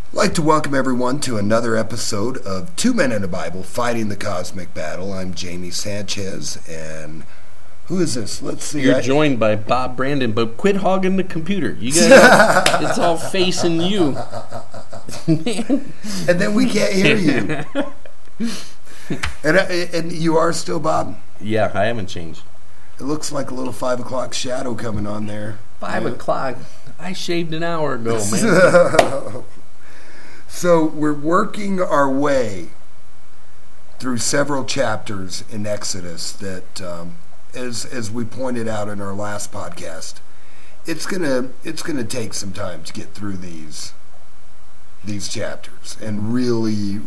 I'd like to welcome everyone to another episode of Two Men in a Bible, Fighting the Cosmic Battle. I'm Jamie Sanchez, and who is this? Let's see. You're joined by Bob Brandon, but quit hogging the computer. You got it's all facing you. And then we can't hear you. And you are still Bob? Yeah, I haven't changed. It looks like a little 5 o'clock shadow coming on there. 5 o'clock? I shaved an hour ago, man. So we're working our way through several chapters in Exodus that, as we pointed out in our last podcast, it's gonna take some time to get through these chapters and really,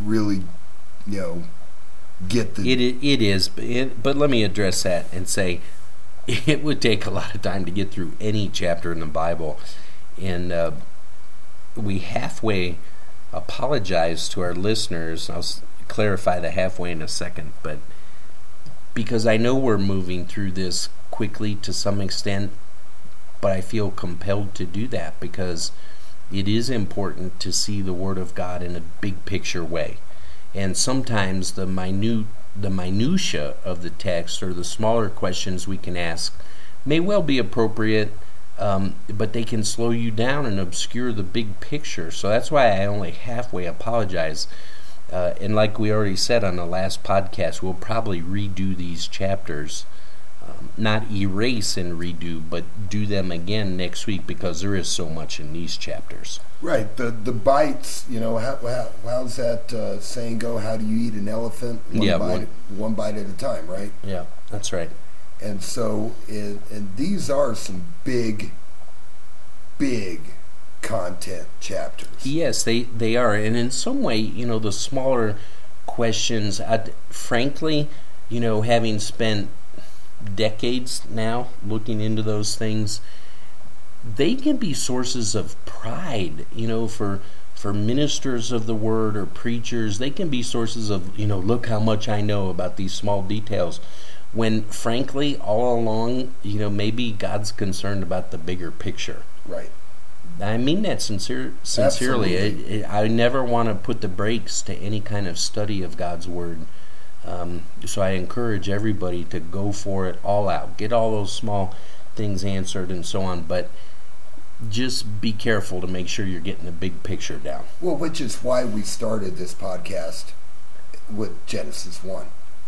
get the. It is, but let me address that and say it would take a lot of time to get through any chapter in the Bible, and we halfway apologize to our listeners. I'll clarify the halfway in a second, but because I know we're moving through this quickly to some extent, but I feel compelled to do that because it is important to see the Word of God in a big picture way. And sometimes the minutia of the text or the smaller questions we can ask may well be appropriate, but they can slow you down and obscure the big picture. So that's why I only halfway apologize. And like we already said on the last podcast, we'll probably redo these chapters. Not erase and redo, but do them again next week because there is so much in these chapters. Right. The bites, how's that saying go? How do you eat an elephant? One bite at a time, right? Yeah, that's right. And so, and these are some big content chapters. Yes, they are. And in some way, the smaller questions, frankly, having spent decades now looking into those things, they can be sources of pride, for ministers of the word or preachers. They can be sources of, look how much I know about these small details. When, frankly, all along, maybe God's concerned about the bigger picture. Right. I mean that sincerely. Absolutely. I never want to put the brakes to any kind of study of God's Word. So I encourage everybody to go for it all out. Get all those small things answered and so on, but just be careful to make sure you're getting the big picture down. Well, which is why we started this podcast with Genesis 1.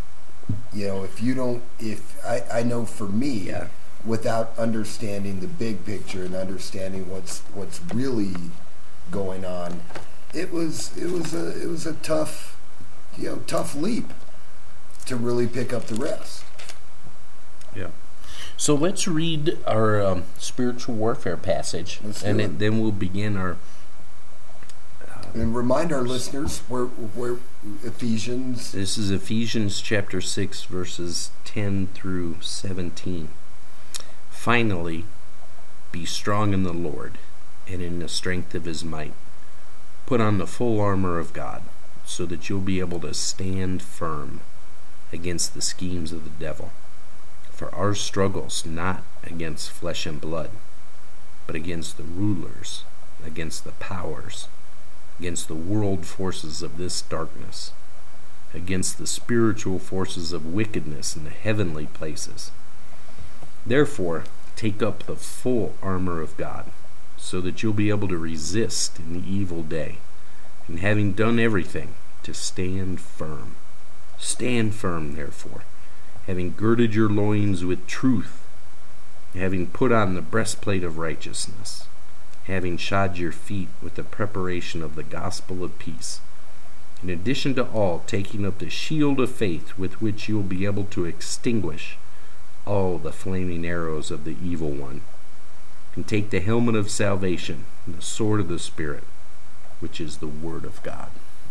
I know for me, yeah, without understanding the big picture and understanding what's really going on, it was a tough leap to really pick up the rest. Yeah. So let's read our spiritual warfare passage, and then we'll begin our. And remind our listeners where Ephesians. This is Ephesians chapter 6, verses 10 through 17. Finally, be strong in the Lord and in the strength of His might. Put on the full armor of God, so that you'll be able to stand firm against the schemes of the devil. For our struggle's not against flesh and blood, but against the rulers, against the powers, against the world forces of this darkness, against the spiritual forces of wickedness in the heavenly places. Therefore, take up the full armor of God, so that you'll be able to resist in the evil day, and having done everything, to stand firm. Stand firm, therefore, having girded your loins with truth, having put on the breastplate of righteousness, having shod your feet with the preparation of the gospel of peace. In addition to all, taking up the shield of faith with which you'll be able to extinguish all the flaming arrows of the evil one. And take the helmet of salvation and the sword of the Spirit, which is the Word of God.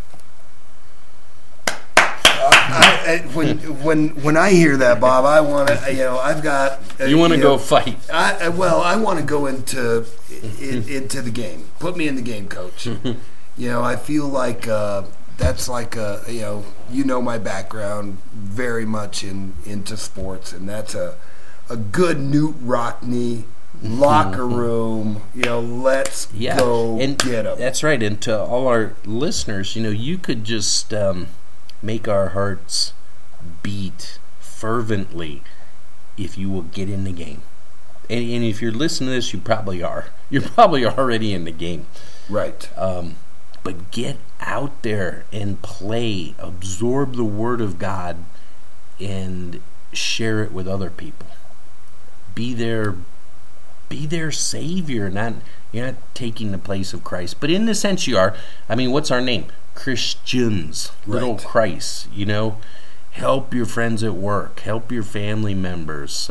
When I hear that, Bob, I want to, I've got. You want to go fight? I want to go into the game. Put me in the game, Coach. I feel like that's like my background very much into sports, and that's a good Knute Rockne locker room. Let's go and get them. That's right. And to all our listeners, you could just make our hearts beat fervently if you will get in the game. And if you're listening to this, you probably are. You're probably already in the game. Right. But get out there and play. Absorb the Word of God and share it with other people. Be their Savior. You're not taking the place of Christ. But in the sense you are. I mean, what's our name? Christians. Right. Little Christ. Help your friends at work. Help your family members.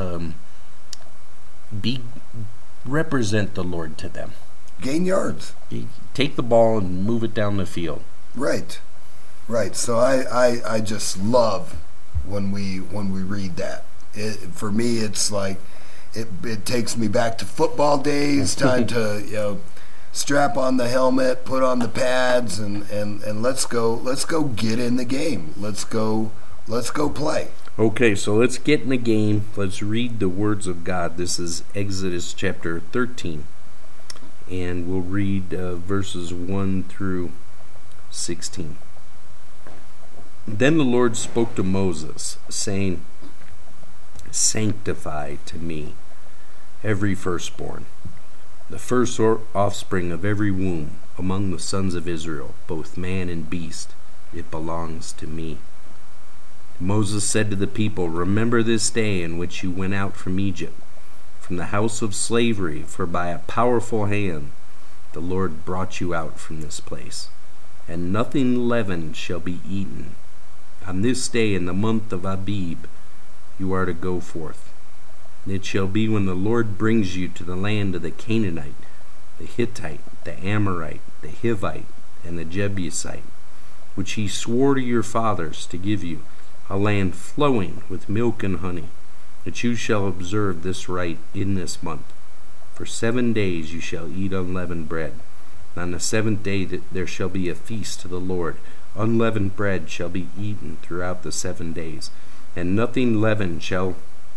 Represent the Lord to them. Gain yards. Take the ball and move it down the field. Right. So I just love when we read that. For me, it's like it takes me back to football days. Time to strap on the helmet, put on the pads, and let's go get in the game. Let's go play. Okay, so let's get in the game. Let's read the words of God. This is Exodus chapter 13. And we'll read verses 1 through 16. Then the Lord spoke to Moses, saying, Sanctify to me every firstborn, the first offspring of every womb among the sons of Israel, both man and beast. It belongs to me. Moses said to the people, Remember this day in which you went out from Egypt, from the house of slavery, for by a powerful hand the Lord brought you out from this place. And nothing leavened shall be eaten. On this day in the month of Abib you are to go forth. And it shall be when the Lord brings you to the land of the Canaanite, the Hittite, the Amorite, the Hivite, and the Jebusite, which he swore to your fathers to give you, a land flowing with milk and honey, that you shall observe this rite in this month. For 7 days you shall eat unleavened bread. And on the 7th day there shall be a feast to the Lord. Unleavened bread shall be eaten throughout the 7 days, and nothing leavened shall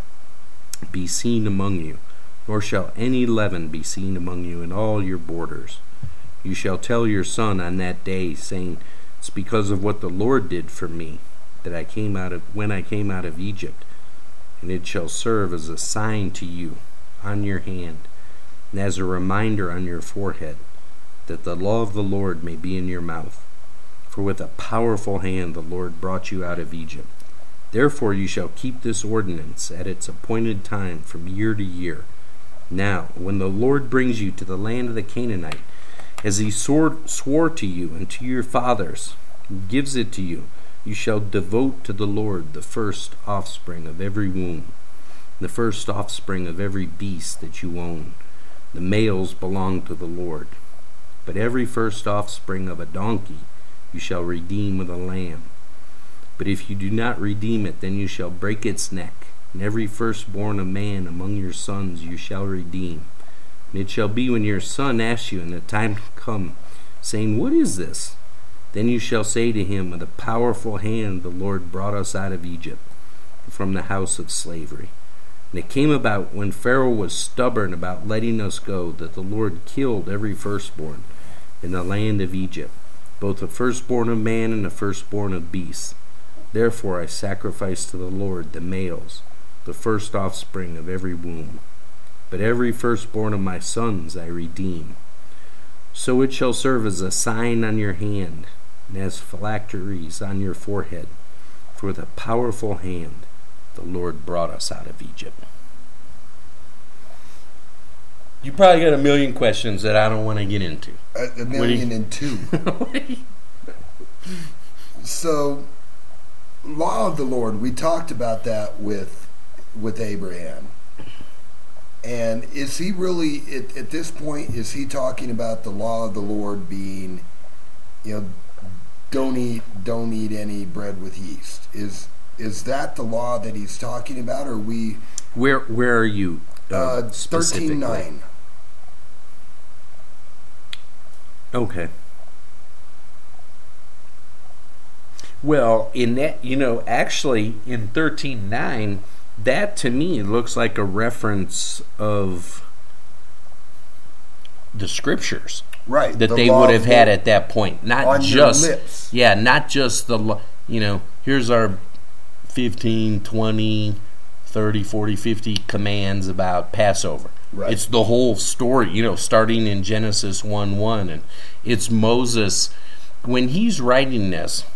be seen among you, nor shall any leaven be seen among you in all your borders. You shall tell your son on that day, saying, It's because of what the Lord did for me, that when I came out of Egypt, and it shall serve as a sign to you on your hand, and as a reminder on your forehead, that the law of the Lord may be in your mouth. For with a powerful hand the Lord brought you out of Egypt. Therefore you shall keep this ordinance at its appointed time from year to year. Now, when the Lord brings you to the land of the Canaanite, as he swore to you and to your fathers, and gives it to you, you shall devote to the Lord the first offspring of every womb, the first offspring of every beast that you own. The males belong to the Lord. But every first offspring of a donkey you shall redeem with a lamb. But if you do not redeem it, then you shall break its neck. And every firstborn of man among your sons you shall redeem. And it shall be when your son asks you in the time to come, saying, What is this? Then you shall say to him, With a powerful hand the Lord brought us out of Egypt, from the house of slavery. And it came about, when Pharaoh was stubborn about letting us go, that the Lord killed every firstborn in the land of Egypt, both the firstborn of man and the firstborn of beasts. Therefore I sacrifice to the Lord the males, the first offspring of every womb. But every firstborn of my sons I redeem. So it shall serve as a sign on your hand, and as phylacteries on your forehead. For with a powerful hand the Lord brought us out of Egypt. You probably got a million questions that I don't want to get into. A million and two. So, law of the Lord, we talked about that with Abraham. And is he really, at this point, is he talking about the law of the Lord being, don't eat any bread with yeast? Is that the law that he's talking about, or we? Where are you? 13:9. Okay. Well, in that, actually in 13:9, that to me looks like a reference of the scriptures. Right. That the they law would of have the had Lord at that point. Not on just, your lips. yeah, not just here's our 15, 20, 30, 40, 50 commands about Passover. Right. It's the whole story, starting in Genesis 1:1. And it's Moses, when he's writing this,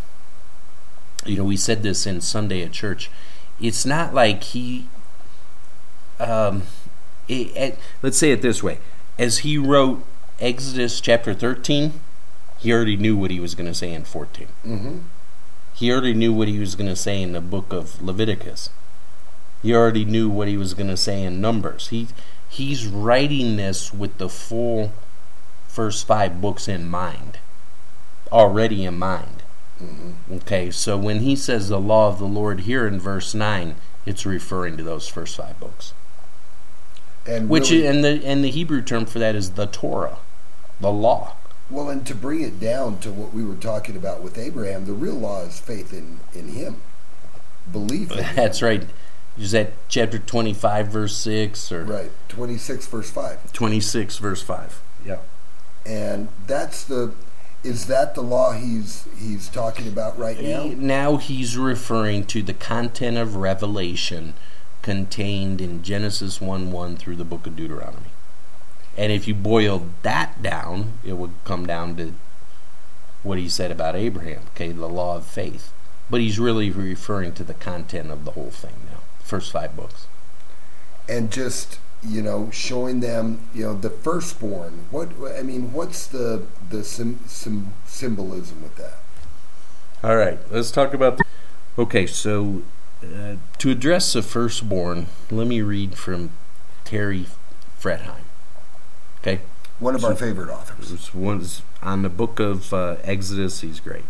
we said this in Sunday at church, it's not like he, let's say it this way. As he wrote Exodus chapter 13, he already knew what he was going to say in 14. Mm-hmm. He already knew what he was going to say in the book of Leviticus. He already knew what he was going to say in Numbers. He's writing this with the full first 5 books in mind, already in mind. Mm-hmm. Okay, so when he says the law of the Lord here in verse 9, it's referring to those first 5 books. And Which really, and the Hebrew term for that is the Torah, the law. well, and to bring it down to what we were talking about with Abraham, the real law is faith in him. Belief in him. That's right. Is that chapter 25, verse 6? Or Right. 26, verse 5. 26, verse 5. Yeah. And is that the law he's talking about right now? Now he's referring to the content of Revelation contained in Genesis 1:1 through the book of Deuteronomy. And if you boil that down, it would come down to what he said about Abraham, okay, the law of faith. But he's really referring to the content of the whole thing now, first 5 books. And just, showing them, the firstborn. What's the symbolism with that? All right, let's talk about Okay, so to address the firstborn, let me read from Terry Fretheim. Okay? One of our favorite authors. This one's on the book of Exodus. He's great.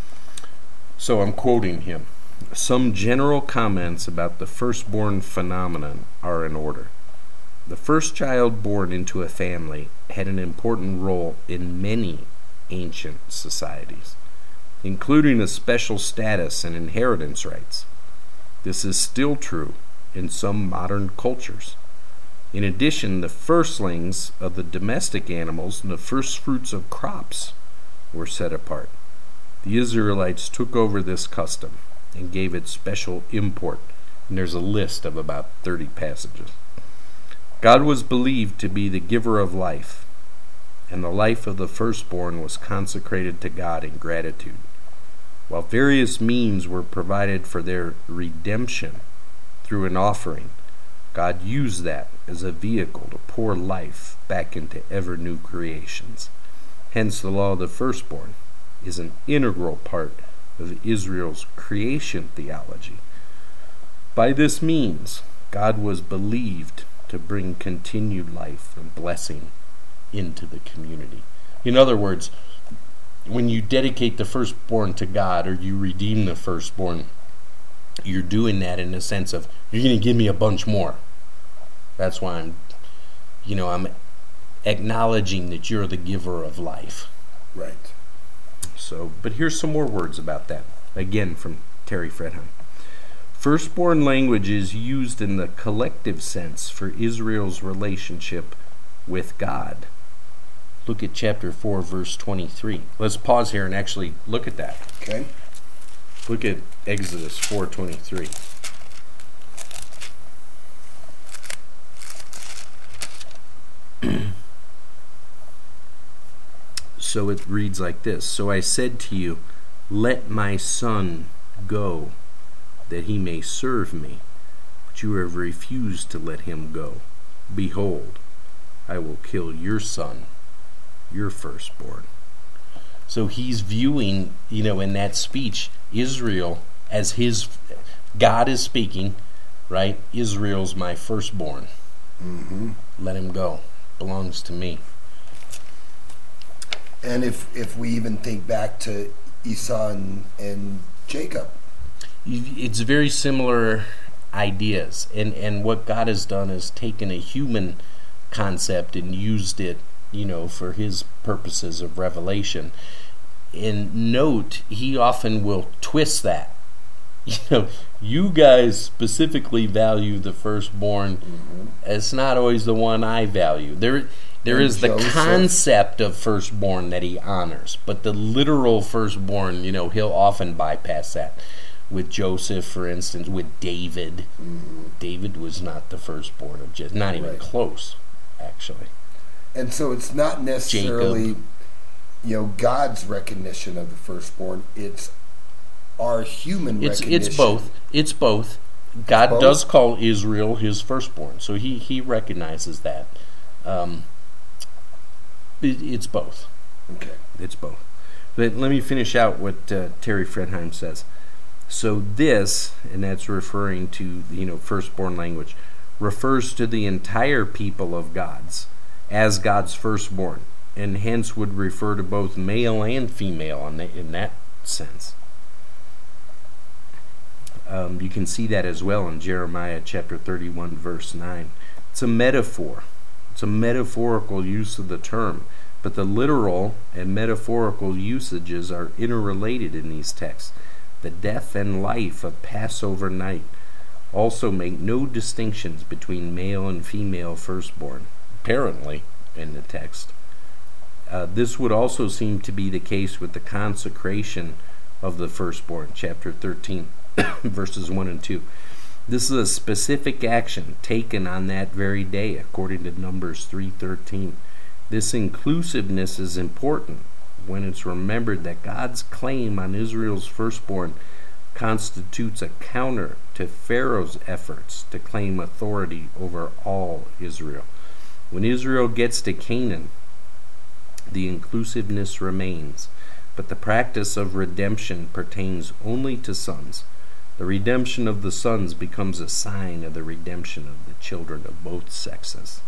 So I'm quoting him. Some general comments about the firstborn phenomenon are in order. The first child born into a family had an important role in many ancient societies, including a special status and inheritance rights. This is still true in some modern cultures. In addition, the firstlings of the domestic animals and the first fruits of crops were set apart. The Israelites took over this custom and gave it special import, and there's a list of about 30 passages. God was believed to be the giver of life, and the life of the firstborn was consecrated to God in gratitude. While various means were provided for their redemption through an offering, God used that as a vehicle to pour life back into ever new creations. Hence, the law of the firstborn is an integral part of Israel's creation theology. By this means, God was believed to bring continued life and blessing into the community. In other words, when you dedicate the firstborn to God or you redeem the firstborn, you're doing that in the sense of, you're going to give me a bunch more. That's why I'm acknowledging that you're the giver of life. Right. So, but here's some more words about that. Again, from Terry Fretheim. Firstborn language is used in the collective sense for Israel's relationship with God. Look at chapter 4, verse 23. Let's pause here and actually look at that. Okay. Look at Exodus 4:23. So it reads like this. So I said to you, let my son go, that he may serve me. But you have refused to let him go. Behold, I will kill your son, your firstborn. So he's viewing, in that speech, Israel as his, God is speaking, right? Israel's my firstborn. Mm-hmm. Let him go. Belongs to me. And if we even think back to Esau and Jacob. It's very similar ideas. And what God has done is taken a human concept and used it, for his purposes of revelation. And note, he often will twist that. You guys specifically value the firstborn. Mm-hmm. It's not always the one I value. There and is the Joseph. concept of firstborn that he honors, but the literal firstborn, he'll often bypass that. With Joseph, for instance, with David. Mm-hmm. David was not the firstborn of Jesse, not even close, actually. And so it's not necessarily, God's recognition of the firstborn. It's our human recognition. It's both. It's both. God does call Israel his firstborn, so he recognizes that. It's both. Okay. It's both. But let me finish out what Terry Fredheim says. So this, and that's referring to firstborn language, refers to the entire people of God's as God's firstborn, and hence would refer to both male and female in that sense. You can see that as well in Jeremiah chapter 31, verse 9. It's a metaphor. It's a metaphorical use of the term, but the literal and metaphorical usages are interrelated in these texts. The death and life of Passover night also make no distinctions between male and female firstborn, apparently, in the text. This would also seem to be the case with the consecration of the firstborn, chapter 13, verses 1 and 2. This is a specific action taken on that very day, according to Numbers 3:13. This inclusiveness is important when it's remembered that God's claim on Israel's firstborn constitutes a counter to Pharaoh's efforts to claim authority over all Israel. When Israel gets to Canaan, the inclusiveness remains, but the practice of redemption pertains only to sons. The redemption of the sons becomes a sign of the redemption of the children of both sexes.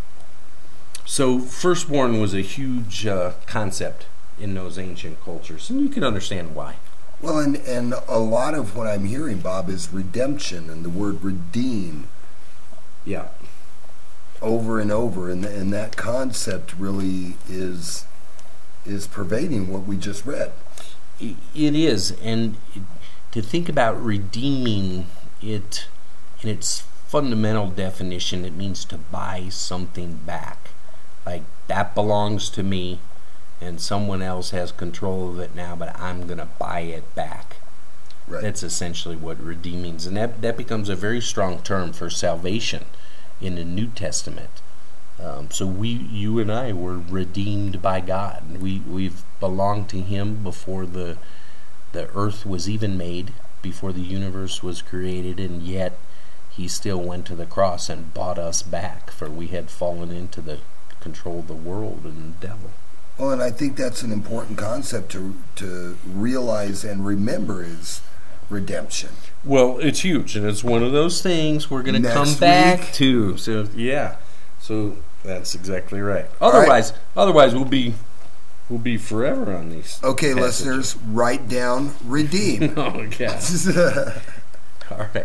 So firstborn was a huge concept in those ancient cultures, and you can understand why. Well, and a lot of what I'm hearing, Bob, is redemption and the word redeem. Yeah. Over and over, and that concept really is pervading what we just read. It is, and to think about redeeming it in its fundamental definition, it means to buy something back. Like, that belongs to me, and someone else has control of it now, but I'm going to buy it back. Right. That's essentially what redeeming is. And that becomes a very strong term for salvation in the New Testament. So you and I were redeemed by God. We've belonged to Him before the earth was even made, before the universe was created, and yet He still went to the cross and bought us back, for we had fallen into the control of the world and the devil. Well, and I think that's an important concept to realize and remember is redemption. Well, it's huge, and it's one of those things we're going to come Next back week. to. So, yeah. So that's exactly right. Otherwise we'll be forever on these. Okay, passages. listeners, write down redeem. Oh, God. All right.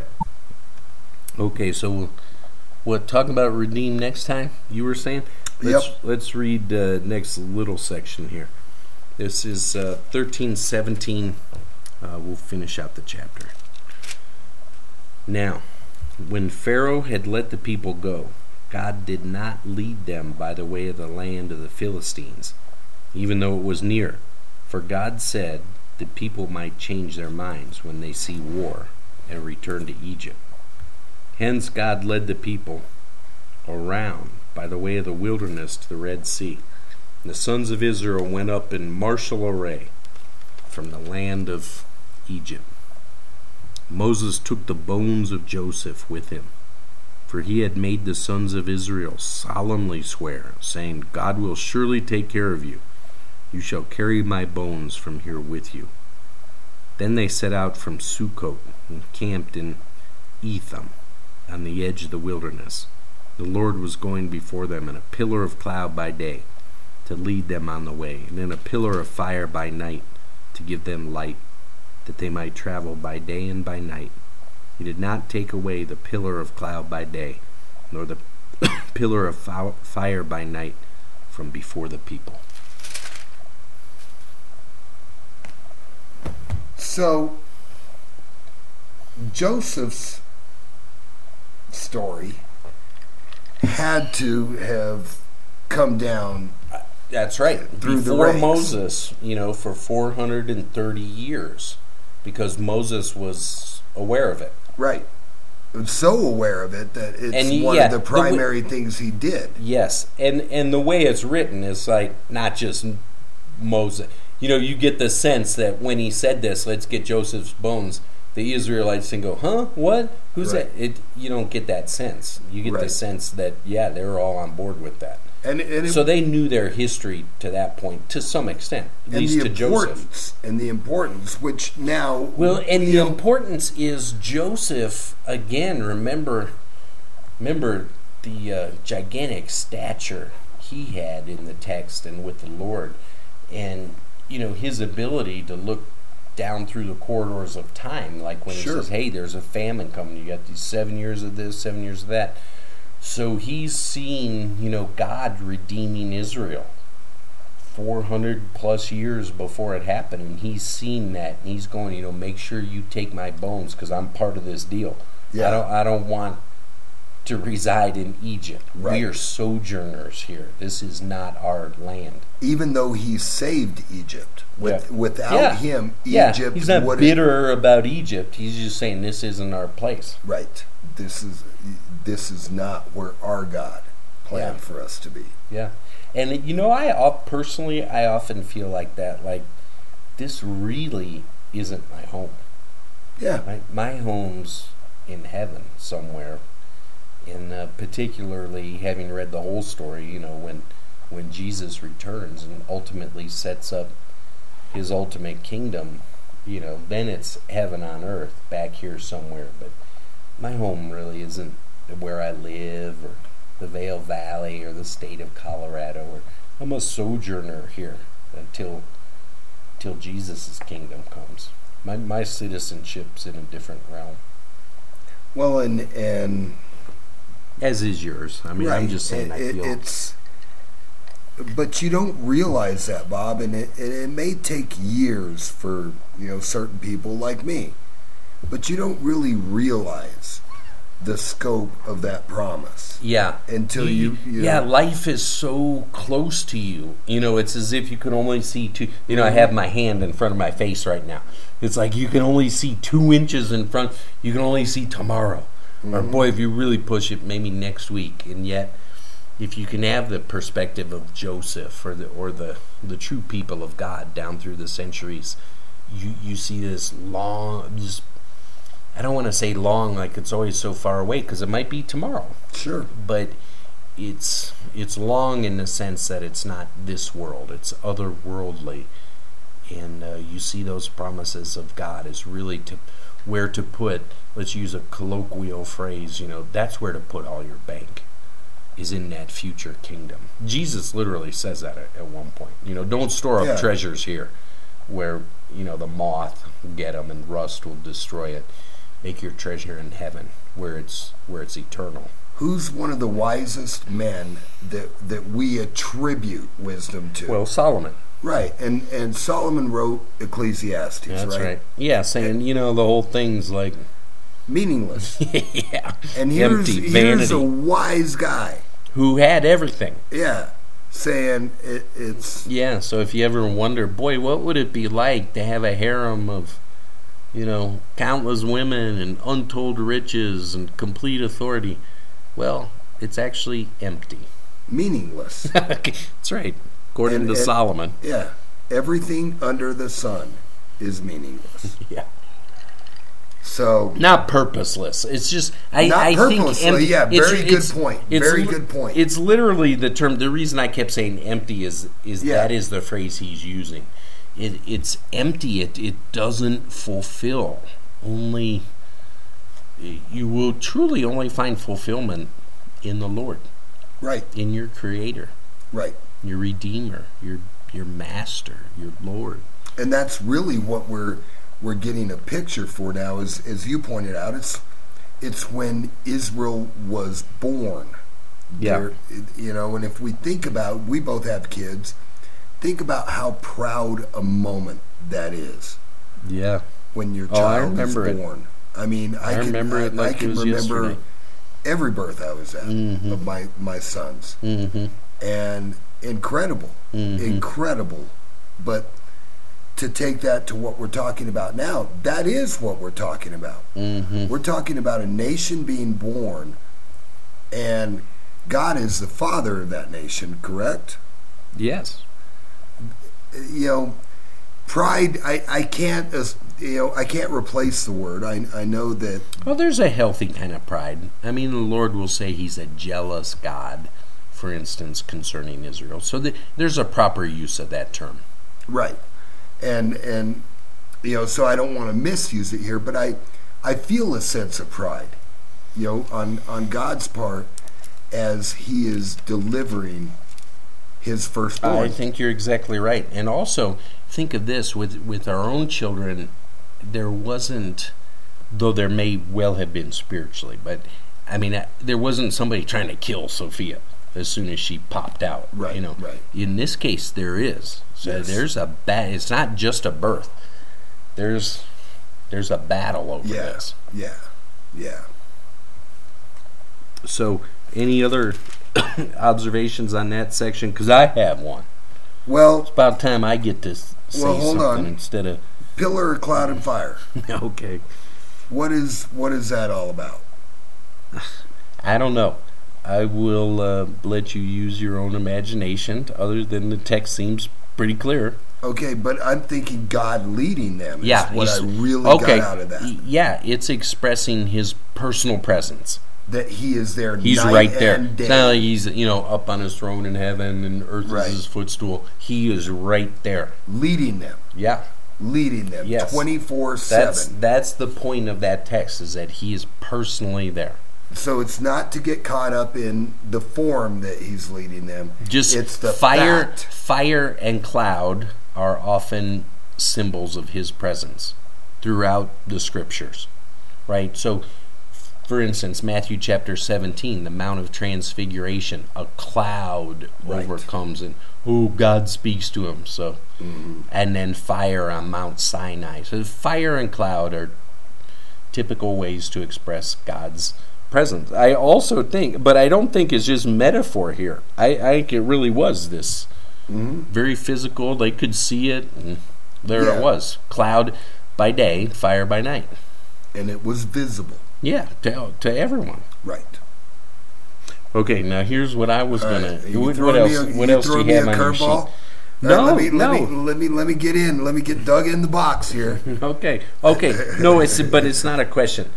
Okay, so we'll talk about redeem next time, you were saying? Let's read the next little section here. This is 13:17. We'll finish out the chapter. Now, when Pharaoh had let the people go, God did not lead them by the way of the land of the Philistines, even though it was near. For God said the people might change their minds when they see war and return to Egypt. Hence God led the people around by the way of the wilderness to the Red Sea. And the sons of Israel went up in martial array from the land of Egypt. Moses took the bones of Joseph with him, for he had made the sons of Israel solemnly swear, saying, God will surely take care of you. You shall carry my bones from here with you. Then they set out from Sukkot and camped in Etham on the edge of the wilderness. The Lord was going before them in a pillar of cloud by day to lead them on the way, and in a pillar of fire by night to give them light, that they might travel by day and by night. He did not take away the pillar of cloud by day, nor the pillar of fire by night from before the people. So, Joseph's story had to have come down. That's right. Through the Before ranks. Moses, for 430 years, because Moses was aware of it. Right. So aware of it that it's And one yeah, of the primary things he did. Yes, and the way it's written is like not just Moses. You get the sense that when he said this, let's get Joseph's bones, the Israelites didn't go, huh? What? Who's Right. that? You don't get that sense. You get the Right. sense that, yeah, they were all on board with that. And So they knew their history to that point, to some extent, at least to Joseph. And the importance, which now... Well, and the importance is Joseph, again, remember the gigantic stature he had in the text and with the Lord. And, his ability to look down through the corridors of time, like when he Sure. says, hey, there's a famine coming, you got these 7 years of this, 7 years of that. So he's seen, God redeeming Israel 400 plus years before it happened, and he's seen that, and he's going, make sure you take my bones because I'm part of this deal. Yeah. I don't want to reside in Egypt. Right. We are sojourners here. This is not our land. Even though he saved Egypt, without him, Egypt he's not wouldn't... bitter about Egypt. He's just saying this isn't our place. Right. This is not where our God planned for us to be. Yeah. And I often feel like that. Like, this really isn't my home. Yeah. My home's in heaven somewhere. And particularly having read the whole story, when Jesus returns and ultimately sets up his ultimate kingdom, then it's heaven on earth back here somewhere. But my home really isn't where I live or the Vail Valley or the state of Colorado. I'm a sojourner here until Jesus' kingdom comes. My citizenship's in a different realm. Well, and as is yours. I mean, right. I'm just saying But you don't realize that, Bob, and it may take years for certain people like me, but you don't really realize the scope of that promise. Yeah. Until you life is so close to you. It's as if you can only see two. I have my hand in front of my face right now. It's like you can only see 2 inches in front. You can only see tomorrow. Or boy, if you really push it, maybe next week. And yet, if you can have the perspective of Joseph or the true people of God down through the centuries, you see this long, just, I don't want to say long like it's always so far away, because it might be tomorrow. Sure. But it's long in the sense that it's not this world, it's otherworldly. And you see those promises of God is really where to put, let's use a colloquial phrase, that's where to put all your bank, is in that future kingdom. Jesus literally says that at one point. Don't store up treasures here where, the moth will get them and rust will destroy it. Make your treasure in heaven where it's eternal. Who's one of the wisest men that we attribute wisdom to? Well, Solomon. Right, and Solomon wrote Ecclesiastes, That's right. Yeah, saying, the whole thing's like... meaningless. Yeah. And Empty, here's vanity. a wise guy. Who had everything. Yeah, saying it's... Yeah, so if you ever wonder, boy, what would it be like to have a harem of, countless women and untold riches and complete authority? Well, it's actually empty. Meaningless. That's right. According to Solomon. Yeah. Everything under the sun is meaningless. Yeah. So not purposeless. It's just I purposely. Think empty, yeah, very good point. Very good point. It's literally the term. The reason I kept saying empty is that is the phrase he's using. It's empty. It doesn't fulfill. Only you will truly only find fulfillment in the Lord. Right. In your Creator. Right. Your Redeemer. Your Master. Your Lord. And that's really what we're getting a picture for now, as you pointed out. It's when Israel was born. Yeah. And if we think about, we both have kids, think about how proud a moment that is. Yeah. When your child is born. It. I mean, I can remember it like I can it was remember yesterday. every birth I was at of my sons. Mm-hmm. and incredible, incredible. But to take that to what we're talking about now, that is what we're talking about. We're talking about a nation being born, and God is the father of that nation, correct? Yes. Pride, I can't replace the word. I know that. Well, there's a healthy kind of pride. I mean, the Lord will say he's a jealous God, for instance, concerning Israel. So there's a proper use of that term. Right. And so I don't want to misuse it here, but I feel a sense of pride, on God's part as he is delivering his firstborn. I think you're exactly right. And also, think of this, with our own children, there wasn't, though there may well have been spiritually, but I mean, there wasn't somebody trying to kill Sophia as soon as she popped out. Right, right. In this case, there is. So yes. There's it's not just a birth. There's a battle over this. Yeah. So, any other observations on that section? Because I have one. Well, it's about time I get to say hold something on. Instead of pillar of cloud and fire. Okay. What is that all about? I don't know. I will let you use your own imagination. Other than the text seems pretty clear. Okay, but I'm thinking God leading them. Yeah, what I really got out of that. Yeah, it's expressing his personal presence. That he is there. He's night right there. and day. It's not like he's up on his throne in heaven and earth Right. is his footstool. He is right there, leading them. Yeah, leading them. Yes. 24/7. That's the point of that text, is that he is personally there. So it's not to get caught up in the form that he's leading them. Just it's the fire. fact. Fire and cloud are often symbols of his presence throughout the scriptures, right? So, for instance, Matthew chapter 17, the Mount of Transfiguration, a cloud overcomes and God speaks to him. So, and then fire on Mount Sinai. So, fire and cloud are typical ways to express God's presence. I also think, but I don't think it's just metaphor here. I think it really was this very physical. They could see it, and there it was. Cloud by day, fire by night. And it was visible. Yeah, to everyone. Right. Okay, now here's what I was gonna. What else do you have on your sheet? No, let me get in. Let me get dug in the box here. Okay. No, it's not a question.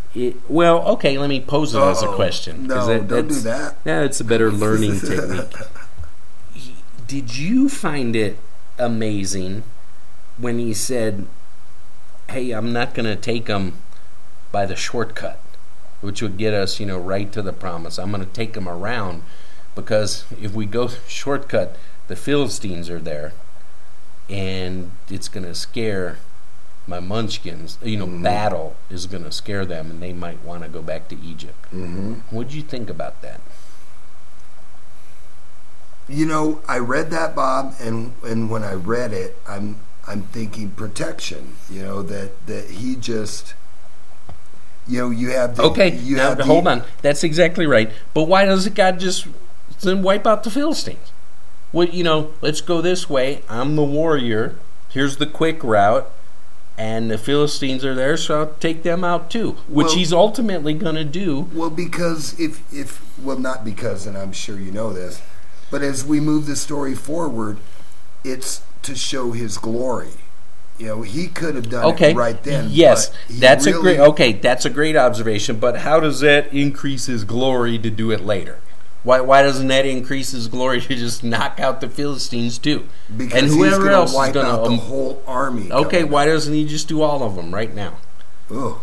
Let me pose it as a question. No, don't do that. Yeah, it's a better learning technique. Did you find it amazing when he said, "Hey, I'm not going to take them by the shortcut, which would get us, right to the promise. I'm going to take them around, because if we go shortcut, the Philistines are there, and it's going to scare my munchkins. Battle is going to scare them, and they might want to go back to Egypt." What did you think about that? I read that, Bob, and when I read it, I'm thinking protection. That he just, you have the, hold on. That's exactly right. But why doesn't God just then wipe out the Philistines? Well, let's go this way. I'm the warrior. Here's the quick route. And the Philistines are there, so I'll take them out too, which he's ultimately going to do. Well, because not because, and I'm sure you know this, but as we move the story forward, it's to show his glory. He could have done it right then. Yes, that's a great observation. But how does that increase his glory to do it later? Why doesn't that increase his glory to just knock out the Philistines too? Because and whoever else is wipe going out the whole army. Okay, why doesn't he just do all of them right now? Ugh.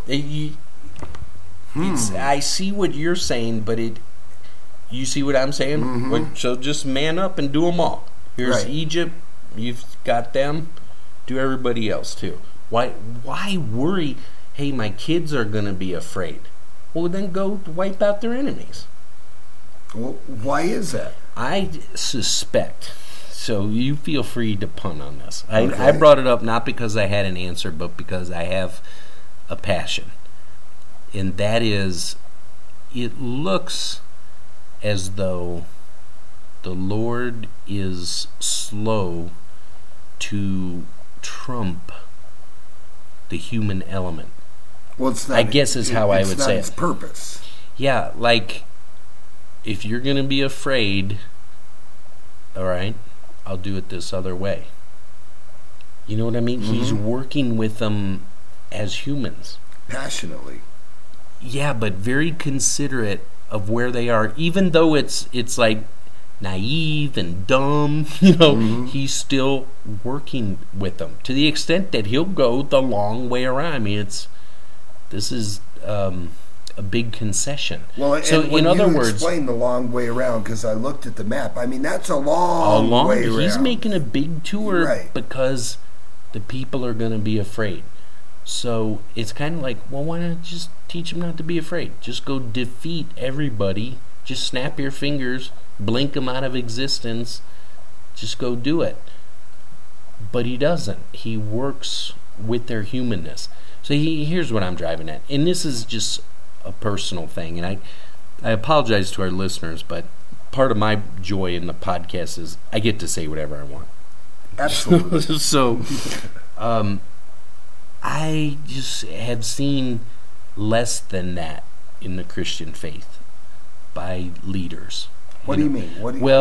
I see what you're saying, but you see what I'm saying? So just man up and do them all. Here's Egypt. You've got them. Do everybody else too. Why worry? Hey, my kids are going to be afraid. Well, then go wipe out their enemies. Well, why is that? I suspect. So you feel free to pun on this. I brought it up not because I had an answer, but because I have a passion. And that is, it looks as though the Lord is slow to trump the human element. Well, it's not, I guess is how I would say it's it. not its purpose. Yeah, like, if you're going to be afraid, all right, I'll do it this other way. You know what I mean? Mm-hmm. He's working with them as humans. Passionately. Yeah, but very considerate of where they are. Even though it's like naive and dumb, he's still working with them. To the extent that he'll go the long way around. I mean, this is a big concession. Well, so and when in other you words, explain the long way around, because I looked at the map, I mean, that's a long way around. He's making a big tour, right, because the people are going to be afraid. So it's kind of like, well, why not just teach them not to be afraid? Just go defeat everybody. Just snap your fingers, blink them out of existence. Just go do it. But he doesn't. He works with their humanness. So here's what I'm driving at. And this is just a personal thing. And I apologize to our listeners, but part of my joy in the podcast is I get to say whatever I want. Absolutely. So, I just have seen less than that in the Christian faith by leaders. What do you mean?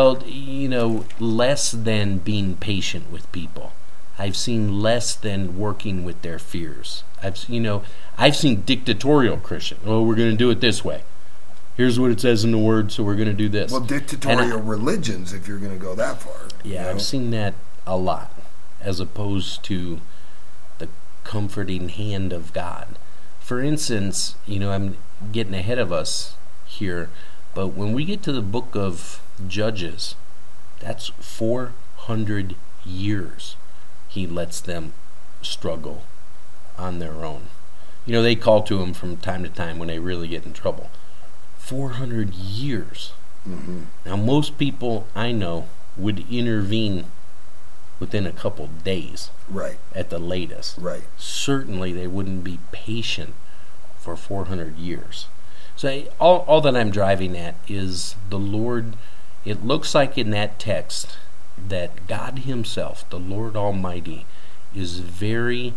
Less than being patient with people. I've seen less than working with their fears. I've seen dictatorial Christians. Oh, we're going to do it this way. Here's what it says in the Word, so we're going to do this. Well, dictatorial religions, if you're going to go that far. Yeah, I've seen that a lot, as opposed to the comforting hand of God. For instance, I'm getting ahead of us here, but when we get to the book of Judges, that's 400 years he lets them struggle on their own. They call to him from time to time when they really get in trouble. 400 years. Mm-hmm. Now, most people I know would intervene within a couple days, right, at the latest. Right. Certainly, they wouldn't be patient for 400 years. So all that I'm driving at is the Lord. It looks like in that text that God Himself, the Lord Almighty, is very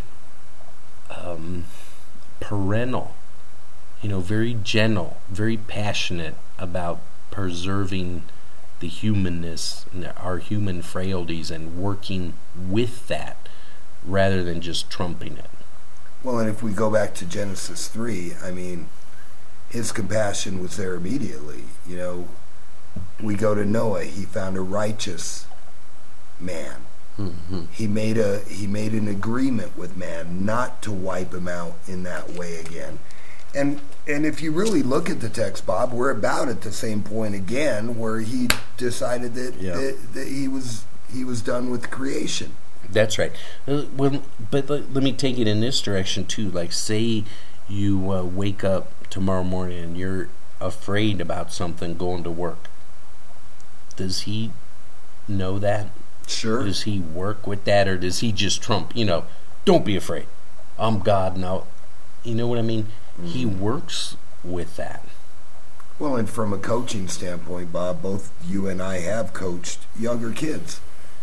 parental, very gentle, very passionate about preserving the humanness, our human frailties, and working with that rather than just trumping it. Well, and if we go back to Genesis 3, I mean, His compassion was there immediately. We go to Noah. He found a righteous man. Mm-hmm. He made an agreement with man not to wipe him out in that way again. And if you really look at the text, Bob, we're about at the same point again where he decided that he was done with creation. That's right. Well, but let me take it in this direction too. Like, say you wake up tomorrow morning and you're afraid about something going to work. Does he know that? Sure. Does he work with that, or does he just trump? Don't be afraid. I'm God now. You know what I mean? Mm-hmm. He works with that. Well, and from a coaching standpoint, Bob, both you and I have coached younger kids.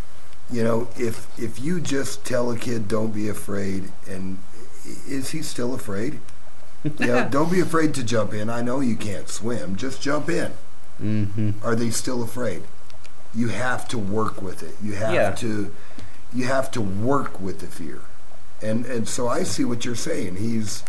If you just tell a kid don't be afraid, and is he still afraid? Don't be afraid to jump in. I know you can't swim. Just jump in. Mm-hmm. Are they still afraid? You have to work with it. You have to work with the fear. And so I see what you're saying. He's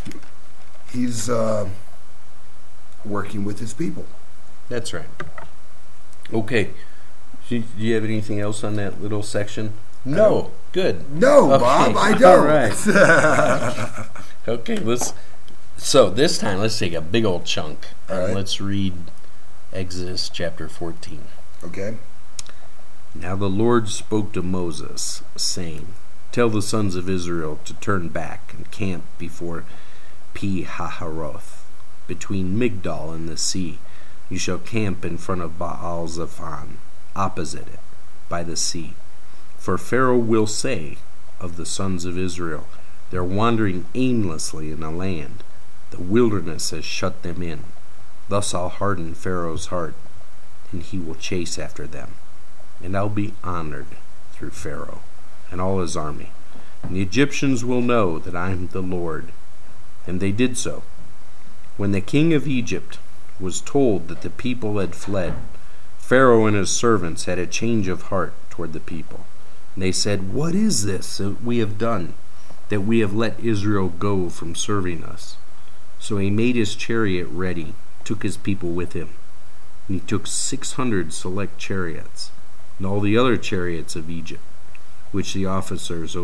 working with his people. That's right. Okay. Do you have anything else on that little section? No. Good. No, okay. Bob, I don't. All right. Okay, so this time let's take a big old chunk and let's read Exodus chapter 14. Okay. Now the Lord spoke to Moses, saying, Tell the sons of Israel to turn back and camp before Pi-hahiroth, between Migdol and the sea. You shall camp in front of Baal-zephon, opposite it, by the sea. For Pharaoh will say of the sons of Israel, They're wandering aimlessly in the land. The wilderness has shut them in. Thus I'll harden Pharaoh's heart, and he will chase after them. And I'll be honored through Pharaoh and all his army. And the Egyptians will know that I am the Lord. And they did so. When the king of Egypt was told that the people had fled, Pharaoh and his servants had a change of heart toward the people. And they said, "What is this that we have done, that we have let Israel go from serving us?" So he made his chariot ready, took his people with him. And he took 600 select chariots, and all the other chariots of Egypt, with officers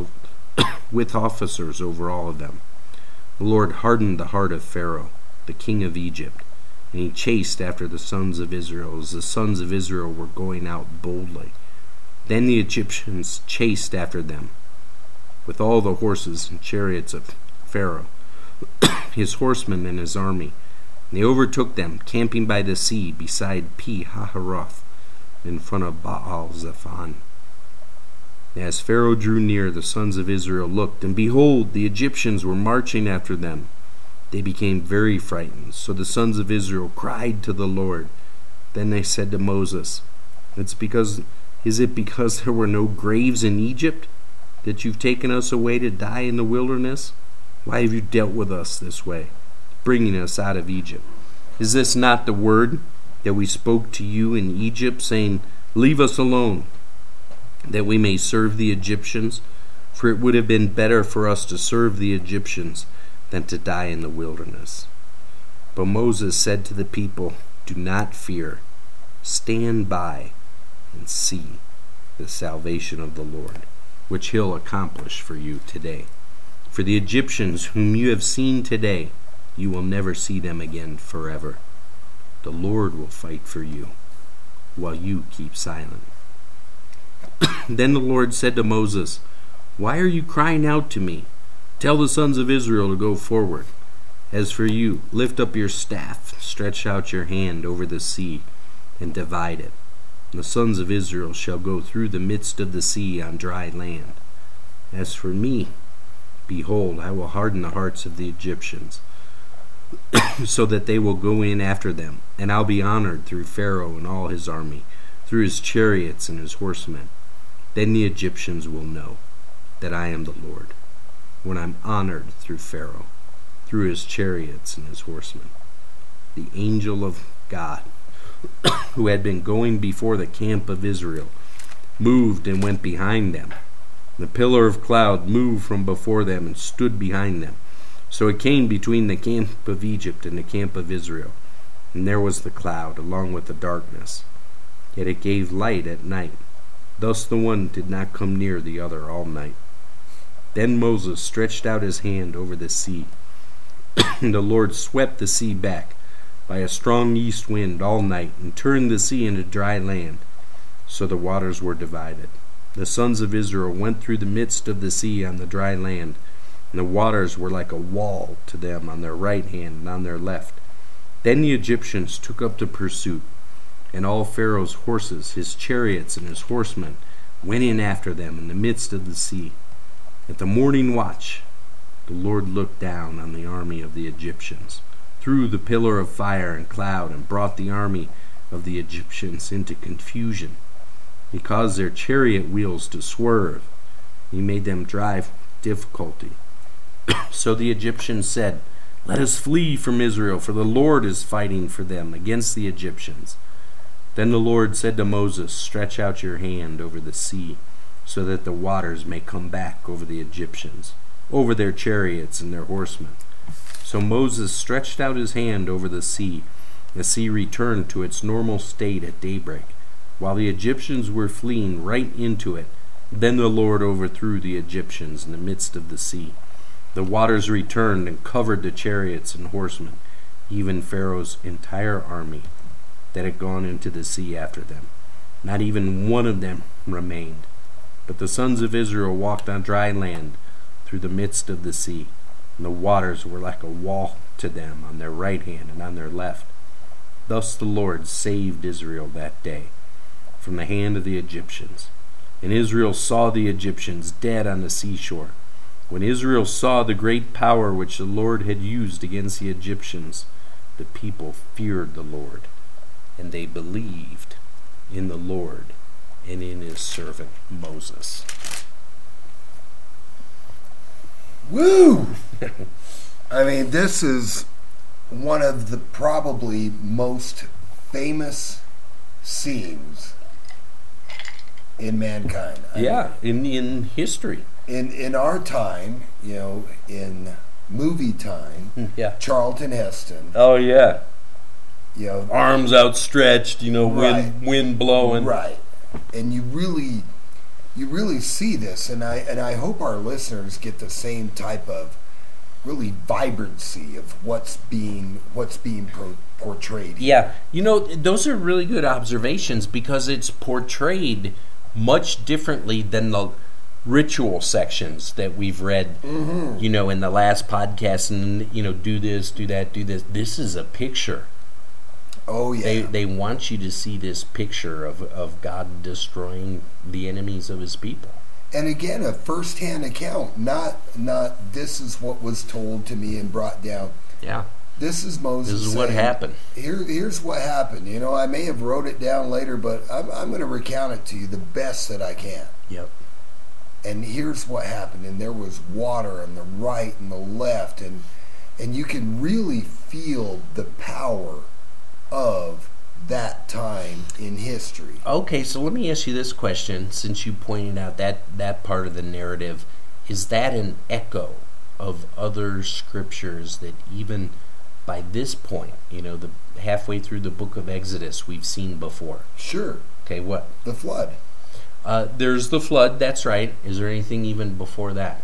over all of them. The Lord hardened the heart of Pharaoh, the king of Egypt, and he chased after the sons of Israel as the sons of Israel were going out boldly. Then the Egyptians chased after them with all the horses and chariots of Pharaoh, his horsemen and his army. And they overtook them, camping by the sea beside Pi-hahiroth, in front of Baal-zephon. As Pharaoh drew near, the sons of Israel looked, and behold, the Egyptians were marching after them. They became very frightened, so the sons of Israel cried to the Lord. Then they said to Moses, "Is it because there were no graves in Egypt that you've taken us away to die in the wilderness? Why have you dealt with us this way, bringing us out of Egypt? Is this not the word that we spoke to you in Egypt, saying, 'Leave us alone, that we may serve the Egyptians'? For it would have been better for us to serve the Egyptians than to die in the wilderness." But Moses said to the people, "Do not fear. Stand by and see the salvation of the Lord, which he'll accomplish for you today. For the Egyptians whom you have seen today, you will never see them again forever. The Lord will fight for you, while you keep silent." Then the Lord said to Moses, "Why are you crying out to me? Tell the sons of Israel to go forward. As for you, lift up your staff, stretch out your hand over the sea, and divide it. And the sons of Israel shall go through the midst of the sea on dry land. As for me, behold, I will harden the hearts of the Egyptians, so that they will go in after them, and I'll be honored through Pharaoh and all his army, through his chariots and his horsemen. Then the Egyptians will know that I am the Lord, when I'm honored through Pharaoh, through his chariots and his horsemen." The angel of God, who had been going before the camp of Israel, moved and went behind them. The pillar of cloud moved from before them and stood behind them. So it came between the camp of Egypt and the camp of Israel, and there was the cloud along with the darkness. Yet it gave light at night. Thus the one did not come near the other all night. Then Moses stretched out his hand over the sea, and the Lord swept the sea back by a strong east wind all night, and turned the sea into dry land, so the waters were divided. The sons of Israel went through the midst of the sea on the dry land, and the waters were like a wall to them on their right hand and on their left. Then the Egyptians took up the pursuit, and all Pharaoh's horses, his chariots, and his horsemen went in after them in the midst of the sea. At the morning watch, the Lord looked down on the army of the Egyptians through the pillar of fire and cloud, and brought the army of the Egyptians into confusion. He caused their chariot wheels to swerve. He made them drive with difficulty. So the Egyptians said, "Let us flee from Israel, for the Lord is fighting for them against the Egyptians." Then the Lord said to Moses, "Stretch out your hand over the sea, so that the waters may come back over the Egyptians, over their chariots and their horsemen." So Moses stretched out his hand over the sea. The sea returned to its normal state at daybreak, while the Egyptians were fleeing right into it. Then the Lord overthrew the Egyptians in the midst of the sea. The waters returned and covered the chariots and horsemen, even Pharaoh's entire army that had gone into the sea after them. Not even one of them remained. But the sons of Israel walked on dry land through the midst of the sea, and the waters were like a wall to them on their right hand and on their left. Thus the Lord saved Israel that day from the hand of the Egyptians. And Israel saw the Egyptians dead on the seashore. When Israel saw the great power which the Lord had used against the Egyptians, the people feared the Lord, and they believed in the Lord and in his servant Moses. Woo! I mean, this is one of the probably most famous scenes in mankind. In history. In our time, in movie time, Yeah. Charlton Heston, Oh yeah. arms outstretched, Right. wind blowing. right, and you really see this, and I hope our listeners get the same type of really vibrancy of what's being portrayed here. Yeah. Those are really good observations because it's portrayed much differently than the ritual sections that we've read, in the last podcast, and do this, do that, do this. This is a picture. Oh yeah. They want you to see this picture of God destroying the enemies of his people. And again, a first-hand account, not this is what was told to me and brought down. Yeah. This is Moses. This is what saying, happened. Here's what happened. I may have wrote it down later, but I'm going to recount it to you the best that I can. Yep. And here's what happened. And there was water on the right and the left, and you can really feel the power of that time in history. Okay, so let me ask you this question, since you pointed out that part of the narrative. Is that an echo of other scriptures that even by this point, the halfway through the book of Exodus, we've seen before? Sure. Okay, what? The flood. There's the flood, that's right. Is there anything even before that?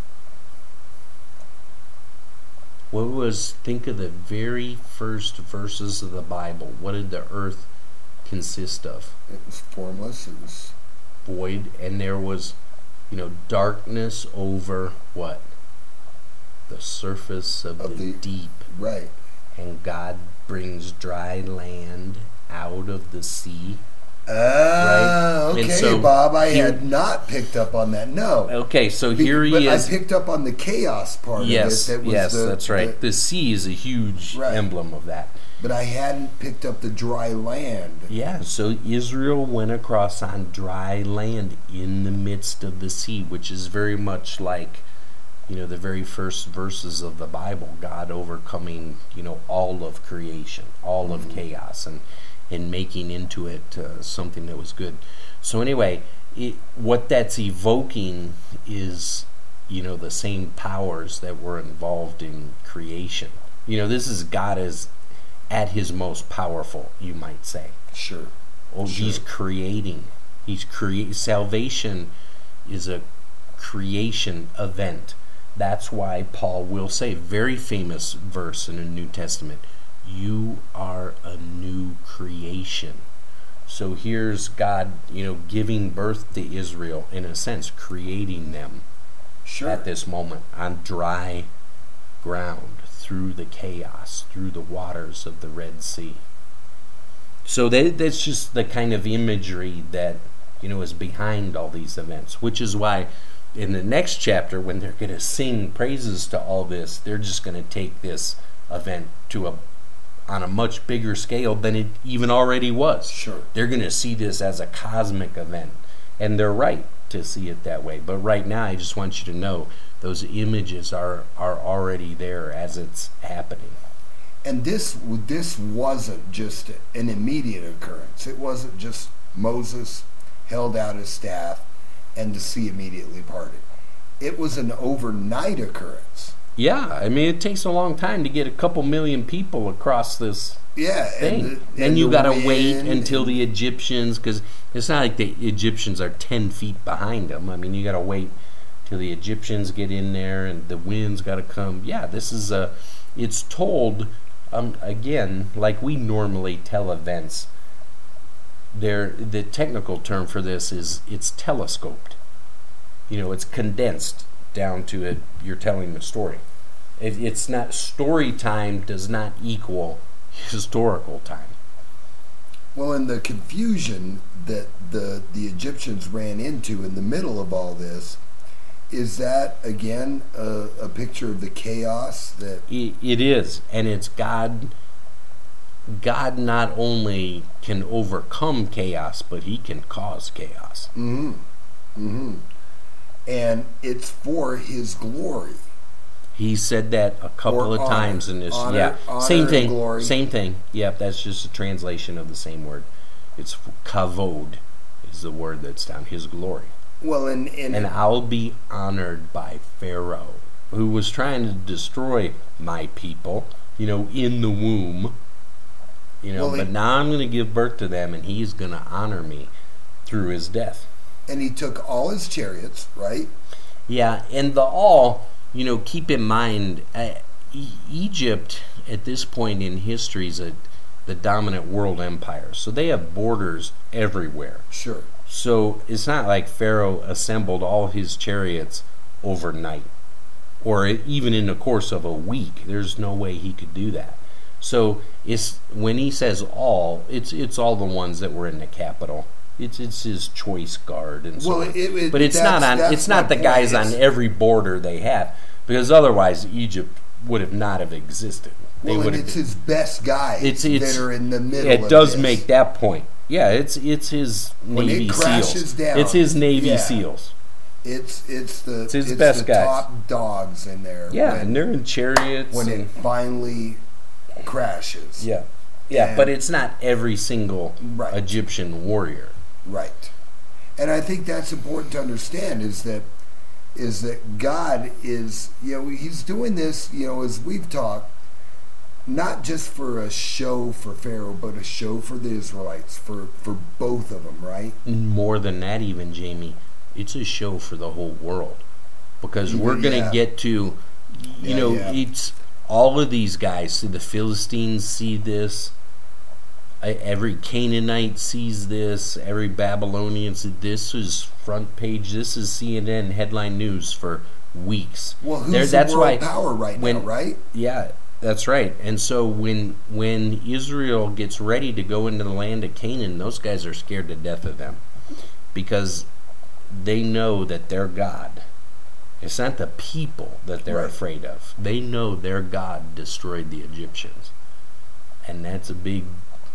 Think of the very first verses of the Bible. What did the earth consist of? It was formless. It was void, and there was, darkness over what? The surface of the deep. Right. And God brings dry land out of the sea. Right? Okay, so Bob, I had not picked up on that. No. Okay, so here he is. I picked up on the chaos part of it. That's right. The sea is a huge emblem of that. But I hadn't picked up the dry land. Yeah, so Israel went across on dry land in the midst of the sea, which is very much like, the very first verses of the Bible, God overcoming, all of creation, all of chaos, and making into it something that was good. So anyway, what that's evoking is, the same powers that were involved in creation. This is God is at his most powerful, you might say. Sure. He's creating. Salvation is a creation event. That's why Paul will say, very famous verse in the New Testament, you are a new creation. So here's God, giving birth to Israel, in a sense, creating them at this moment on dry ground, through the chaos, through the waters of the Red Sea. So that's just the kind of imagery that, is behind all these events, which is why in the next chapter, when they're going to sing praises to all this, they're just going to take this event on a much bigger scale than it even already was. Sure. They're going to see this as a cosmic event, and they're right to see it that way. But right now, I just want you to know those images are already there as it's happening. And this wasn't just an immediate occurrence. It wasn't just Moses held out his staff and the sea immediately parted. It was an overnight occurrence. Yeah, it takes a long time to get a couple million people across this thing. And you got to wait until the Egyptians, because it's not like the Egyptians are 10 feet behind them. You got to wait till the Egyptians get in there and the wind's got to come. Yeah, it's told, again, like we normally tell events. The technical term for this is it's telescoped. It's condensed down to it. You're telling the story. It's not story time does not equal historical time. Well, and the confusion that the Egyptians ran into in the middle of all this, is that again a picture of the chaos that it is, and it's God God not only can overcome chaos, but he can cause chaos. Mm-hmm. Mm-hmm. And it's for his glory. He said that a couple of times in this. Honor same thing. Glory. Same thing. Yep, that's just a translation of the same word. It's kavod is the word that's down. His glory. Well, and I'll be honored by Pharaoh, who was trying to destroy my people, in the womb. But now I'm going to give birth to them, and he's going to honor me through his death. And he took all his chariots, right? Yeah, and keep in mind, Egypt at this point in history is the dominant world empire. So they have borders everywhere. Sure. So it's not like Pharaoh assembled all his chariots overnight, or even in the course of a week. There's no way he could do that. So it's when he says all, it's all the ones that were in the capital. It's his choice guard and so on. But it's not the guys on every border they have, because otherwise Egypt would have not have existed. It's his best guys that are in the middle. It does make that point. Yeah, it's his Navy SEALs. It's his Navy SEALs. It's his best guys. Top dogs in there. Yeah, and they're in chariots. When it finally crashes. Yeah, but it's not every single Egyptian warrior. Right. And I think that's important to understand is that God is, he's doing this, as we've talked, not just for a show for Pharaoh, but a show for the Israelites, for both of them, right? More than that even, Jamie. It's a show for the whole world. Because we're going to get to, it's all of these guys. So the Philistines see this. Every Canaanite sees this. Every Babylonian sees this. Is front page. This is CNN headline news for weeks. Well, who's the world power right now, right? Yeah, that's right. And so when Israel gets ready to go into the land of Canaan, those guys are scared to death of them because they know that their God. It's not the people that they're afraid of. They know their God destroyed the Egyptians, and that's big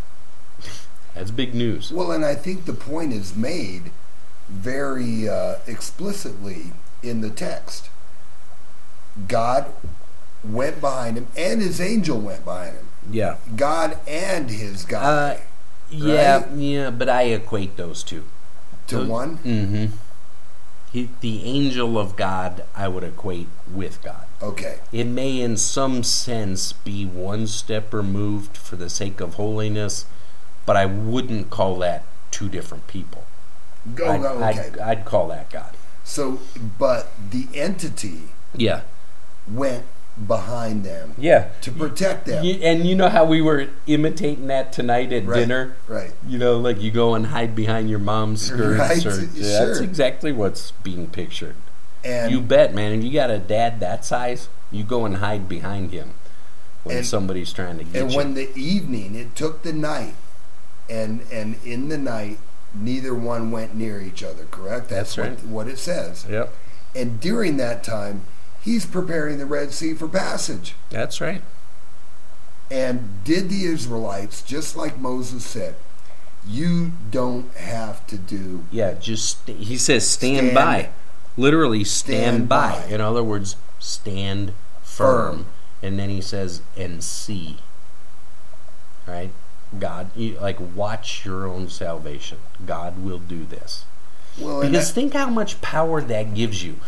news. Well, and I think the point is made very explicitly in the text. God went behind him, and his angel went behind him. Yeah. God and his guy. Yeah, but I equate those two. One? Mm-hmm. The angel of God, I would equate with God. Okay. It may in some sense be one step removed for the sake of holiness, but I wouldn't call that two different people. Okay. I'd call that God. So, but the entity went behind them to protect them. And you know how we were imitating that tonight at dinner? Right. Like you go and hide behind your mom's skirts. Right. Sure. That's exactly what's being pictured. And you bet, man. If you got a dad that size, you go and hide behind him when somebody's trying to get you. And when the evening, it took the night, and in the night, neither one went near each other, correct? That's right. What it says. Yep. And during that time, he's preparing the Red Sea for passage. That's right. And did the Israelites, just like Moses said, you don't have to do... Yeah, he says stand by. Literally stand by. In other words, stand firm. And then he says, and see. Right? God, watch your own salvation. God will do this. Well, because think how much power that gives you.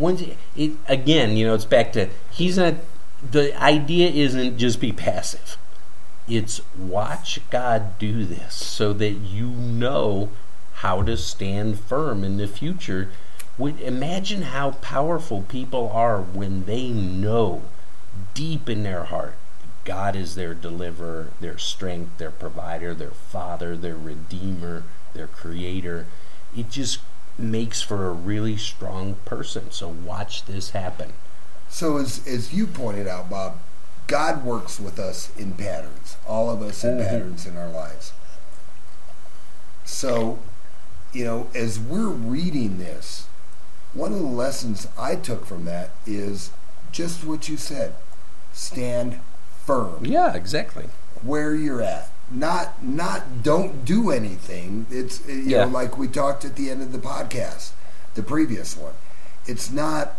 It's back to, he's not, the idea isn't just be passive. It's watch God do this so that you know how to stand firm in the future. Imagine how powerful people are when they know deep in their heart God is their deliverer, their strength, their provider, their father, their redeemer, their creator. It just makes for a really strong person. So watch this happen. So as you pointed out, Bob, God works with us in patterns. All of us in patterns in our lives. So, as we're reading this, one of the lessons I took from that is just what you said. Stand firm. Yeah, exactly. where you're at. Not don't do anything. It's you know, like we talked at the end of the podcast, the previous one. It's not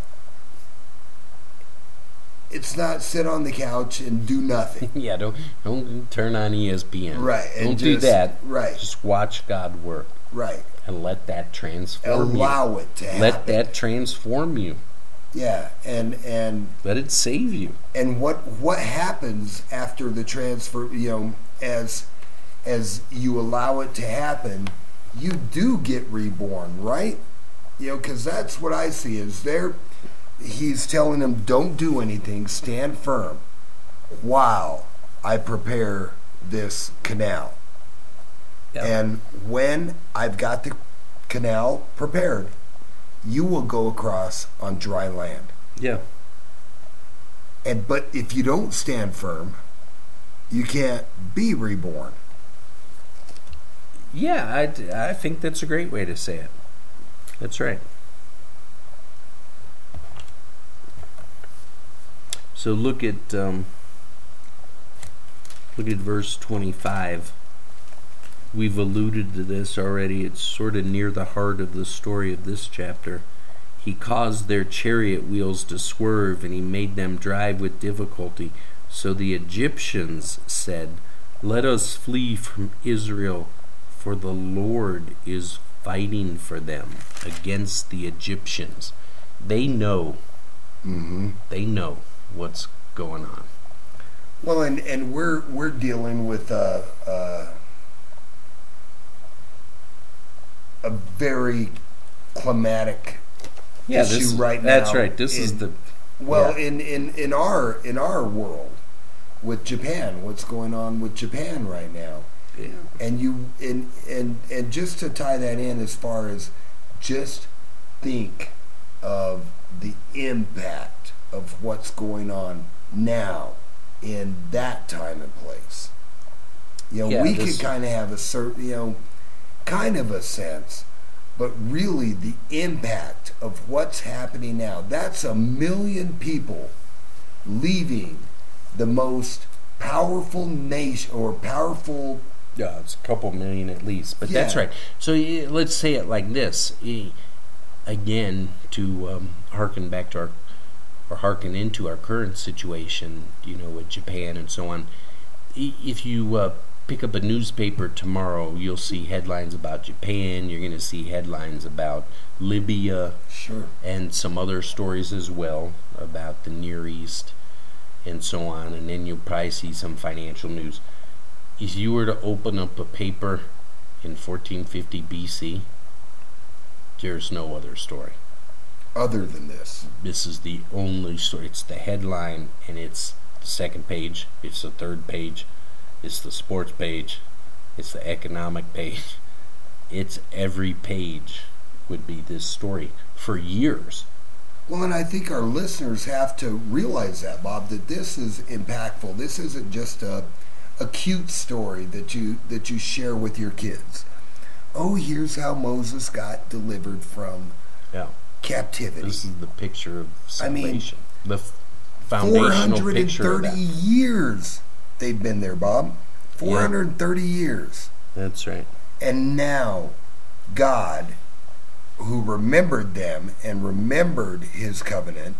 sit on the couch and do nothing. Yeah, don't turn on ESPN. Right. Don't do that. Right. Just watch God work. Right. And let that transform you. Allow it to happen. Let that transform you. Yeah, and let it save you. And what happens after the transfer, you know, as you allow it to happen, you do get reborn, right? You know, because that's what I see is he's telling them, don't do anything, stand firm while I prepare this canal. Yep. And when I've got the canal prepared, you will go across on dry land. Yeah. But if you don't stand firm, you can't be reborn. Yeah, I think that's a great way to say it. That's right. So look at verse 25. We've alluded to this already. It's sort of near the heart of the story of this chapter. He caused their chariot wheels to swerve, and he made them drive with difficulty. So the Egyptians said, "Let us flee from Israel, for the Lord is fighting for them against the Egyptians." They know. Mm-hmm. They know what's going on. Well, and we're dealing with a very climatic issue right now. That's right. This is the in our world with Japan. What's going on with Japan right now? Yeah. And just to tie that in, as far as just think of the impact of what's going on now in that time and place. You know, we could kind of have a certain, you know, kind of a sense, but really the impact of what's happening now, that's 1 million people leaving the most powerful nation or powerful. Yeah, it's a couple million at least, but that's right. So let's say it like this. Again, to harken back to harken into our current situation, you know, with Japan and so on. If you pick up a newspaper tomorrow, you'll see headlines about Japan. You're going to see headlines about Libya, sure, and some other stories as well about the Near East and so on. And then you'll probably see some financial news. If you were to open up a paper in 1450 BC, there's no other story other than this. This is the only story. It's the headline, and it's the second page, it's the third page, it's the sports page, it's the economic page. It's every page would be this story for years. Well, and I think our listeners have to realize that, Bob, that this is impactful. This isn't just a cute story that you share with your kids. Oh, here's how Moses got delivered from captivity. This is the picture of salvation. I mean, the foundational picture of that. 430 years they've been there, Bob. 430 years. That's right. And now God, who remembered them and remembered his covenant,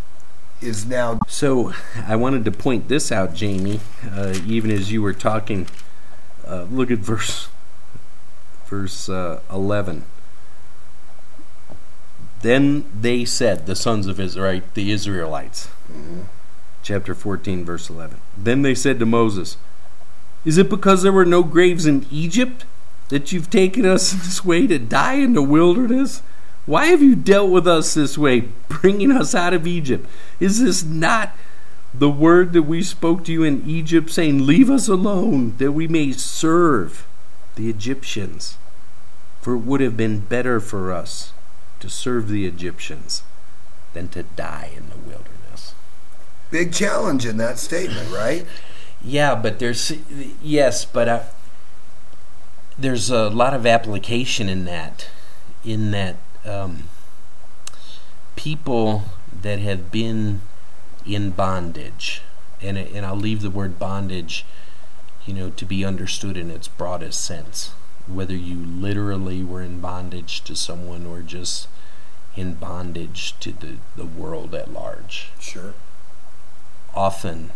is now... So I wanted to point this out, Jamie, even as you were talking. Look at verse 11. Then they said, the sons of Israel, the Israelites, chapter 14, verse 11. Then they said to Moses, "Is it because there were no graves in Egypt that you've taken us this way to die in the wilderness? Why have you dealt with us this way, bringing us out of Egypt? Is this not the word that we spoke to you in Egypt, saying, 'Leave us alone, that we may serve the Egyptians'? For it would have been better for us to serve the Egyptians than to die in the wilderness." Big challenge in that statement, right? Yeah, but there's a lot of application in that. People that have been in bondage, and I'll leave the word bondage to be understood in its broadest sense, whether you literally were in bondage to someone or just in bondage to the world at large. Sure. Often,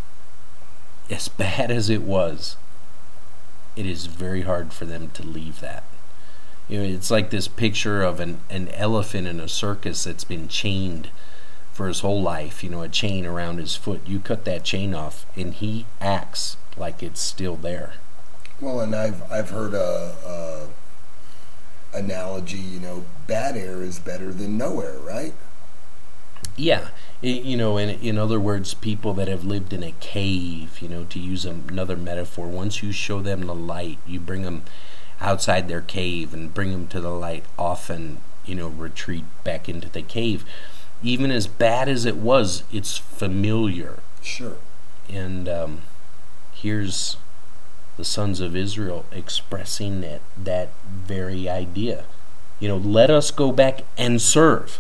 as bad as it was, it is very hard for them to leave that. It's like this picture of an elephant in a circus that's been chained for his whole life, a chain around his foot. You cut that chain off and he acts like it's still there. Well, and I've heard a analogy, bad air is better than no air, right? Yeah. In other words, people that have lived in a cave, to use another metaphor, once you show them the light, you bring them outside their cave and bring them to the light, often, retreat back into the cave. Even as bad as it was, it's familiar. Sure. And here's the sons of Israel expressing that very idea. Let us go back and serve.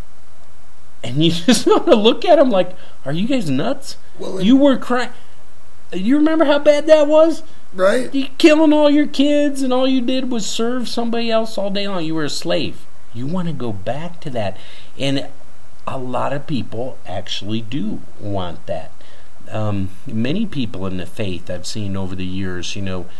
And you just want to look at them like, are you guys nuts? Well, you were crying. You remember how bad that was? Right. You killing all your kids and all you did was serve somebody else all day long. You were a slave. You want to go back to that. And a lot of people actually do want that. Many people in the faith I've seen over the years,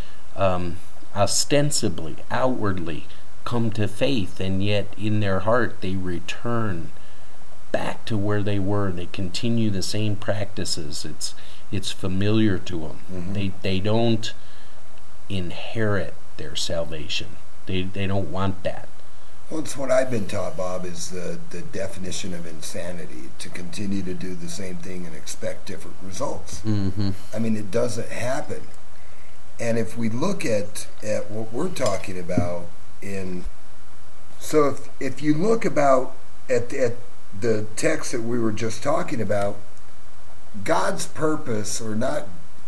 ostensibly, outwardly come to faith, and yet in their heart they return back to where they were. They continue the same practices. It's familiar to them. Mm-hmm. They don't inherit their salvation. They don't want that. Well, it's what I've been taught, Bob, is the definition of insanity, to continue to do the same thing and expect different results. Mm-hmm. I mean, it doesn't happen. And if we look at what we're talking about so if you look about at the text that we were just talking about, God's purpose, or not,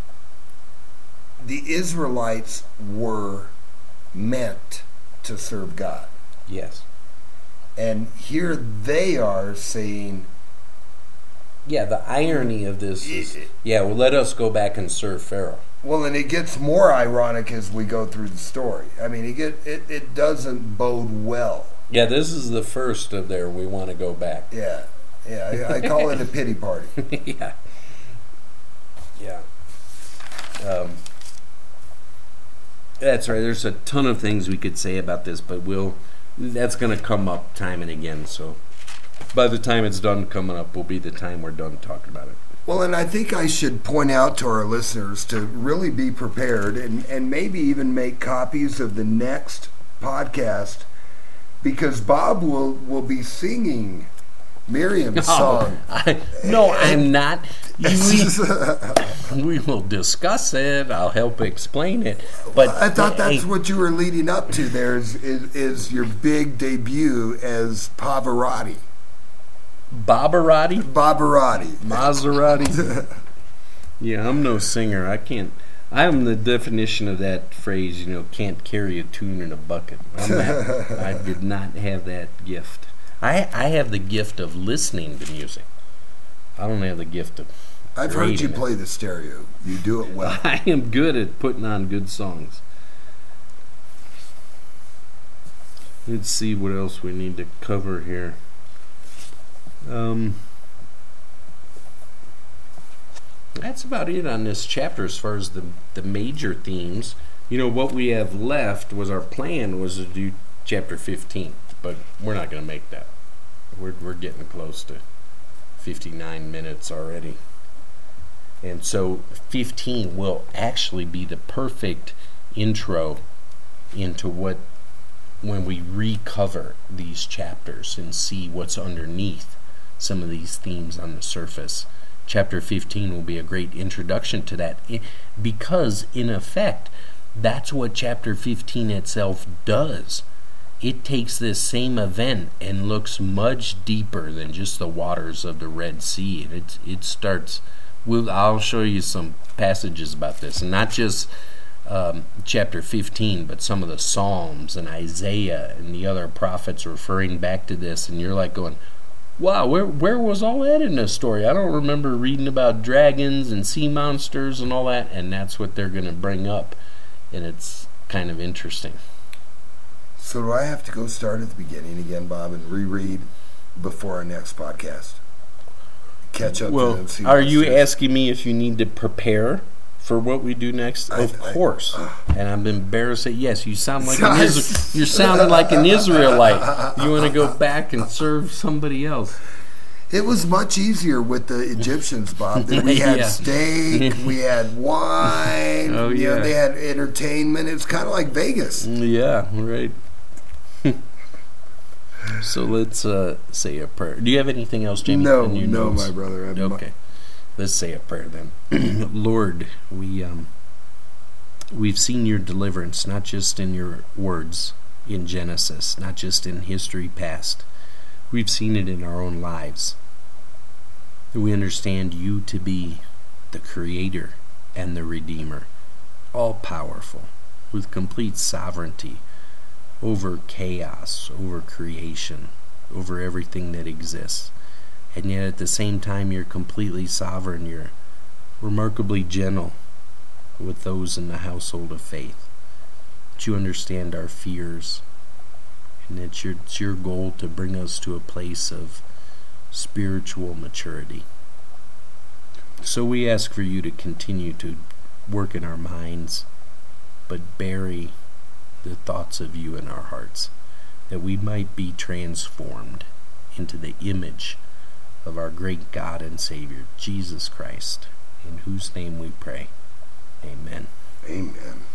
the Israelites were meant to serve God. Yes. And here they are saying... Yeah, the irony of this is, let us go back and serve Pharaoh. Well, and it gets more ironic as we go through the story. I mean, it doesn't bode well. Yeah, this is the first of their we want to go back. Yeah, I call it a pity party. Yeah. That's right. There's a ton of things we could say about this, but that's going to come up time and again. So by the time it's done coming up will be the time we're done talking about it. Well, and I think I should point out to our listeners to really be prepared and maybe even make copies of the next podcast, because Bob will be singing Miriam's song. I'm not. We will discuss it. I'll help explain it. But I thought that's what you were leading up to. There is your big debut as Pavarotti. Maserati. Yeah, I'm no singer. I am the definition of that phrase. Can't carry a tune in a bucket. I did not have that gift. I have the gift of listening to music. I don't have the gift of I've heard you play the stereo. You do it well. I am good at putting on good songs. Let's see what else we need to cover here. That's about it on this chapter as far as the major themes. What we have left was our plan was to do chapter 15, but we're not going to make that. We're getting close to 59 minutes already. And so 15 will actually be the perfect intro into when we recover these chapters and see what's underneath some of these themes on the surface. Chapter 15 will be a great introduction to that, because in effect that's what chapter 15 itself does. It takes this same event and looks much deeper than just the waters of the Red Sea. It starts. I'll show you some passages about this, and not just chapter 15, but some of the Psalms and Isaiah and the other prophets referring back to this, and you're like going, wow, where was all that in this story? I don't remember reading about dragons and sea monsters and all that, and that's what they're going to bring up, and it's kind of interesting. So do I have to go start at the beginning again, Bob, and reread before our next podcast? Catch up to Well, them, see are what's you there. asking me if you need to prepare for what we do next? Of course. And I'm embarrassed that yes, you sound like you're sounding like an Israelite. You want to go back and serve somebody else. It was much easier with the Egyptians, Bob. We had Yeah. steak, we had wine, Oh, you know, yeah. they had entertainment. It's kind of like Vegas. Yeah, right. So let's say a prayer. Do you have anything else, Jamie? No, in your no, notes? my brother. Okay. Let's say a prayer then. Lord, we've seen your deliverance, not just in your words in Genesis, not just in history past. We've seen it in our own lives. We understand you to be the Creator and the Redeemer, all powerful, with complete sovereignty over chaos, over creation, over everything that exists. And yet at the same time, you're completely sovereign. You're remarkably gentle with those in the household of faith. That you understand our fears, and that it's your goal to bring us to a place of spiritual maturity. So we ask for you to continue to work in our minds, but bury the thoughts of you in our hearts, that we might be transformed into the image of our great God and Savior, Jesus Christ, in whose name we pray. Amen. Amen.